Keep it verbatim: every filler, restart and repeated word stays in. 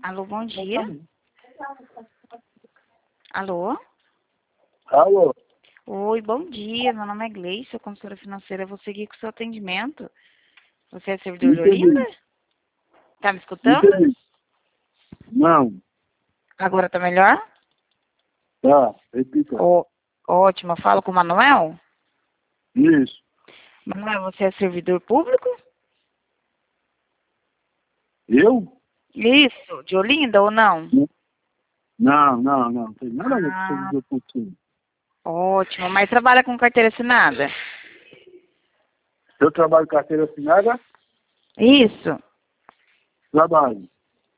Alô, bom dia. Alô? Alô? Oi, bom dia. Meu nome é Gleice, sou consultora financeira. Eu vou seguir com o seu atendimento. Você é servidor de Entendi. Olinda? Tá me escutando? Entendi. Não. Agora tá melhor? Tá, repita. Ó, ótimo. Eu falo com o Manuel? Isso. Manuel, você é servidor público? Eu? Isso. De Olinda ou não? Não, não, não. Não tem nada a ver com Ah, servidor público. ótimo. Mas trabalha com carteira assinada? Eu trabalho com carteira assinada? Isso. Trabalho.